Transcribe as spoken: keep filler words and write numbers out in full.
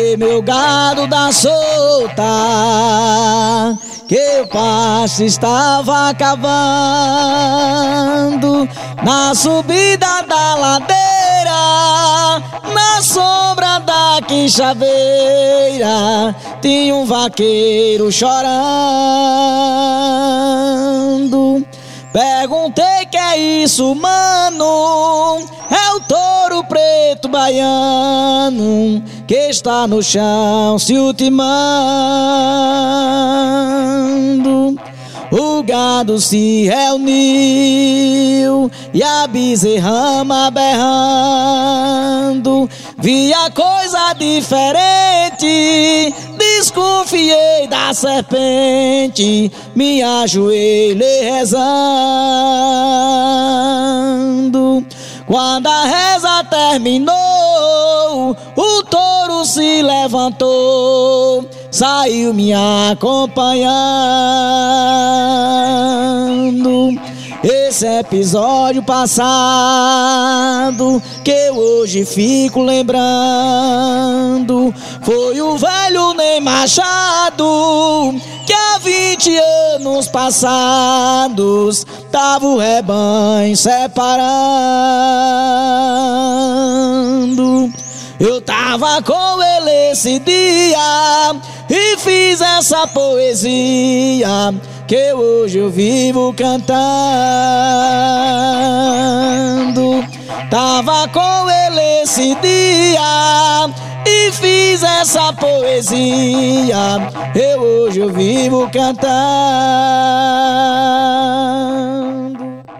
Ei, meu gado da solta, que o pasto estava acabando. Na subida da ladeira, na sombra da quixabeira, tinha um vaqueiro chorando. Perguntei: que é isso, mano? É o touro preto baiano que está no chão se ultimando. O gado se reuniu e a bezerrama berrando. Vi a coisa diferente, desconfiei da serpente, me ajoelhei rezando. Quando a reza terminou, o touro se levantou, saiu me acompanhando. Esse episódio passado que eu hoje fico lembrando foi o velho Ney Machado, que há vinte anos passados tava o rebanho separando. Eu tava com ele esse dia e fiz essa poesia que hoje eu vivo cantando. Tava com ele esse dia e fiz essa poesia, eu hoje eu vivo cantando.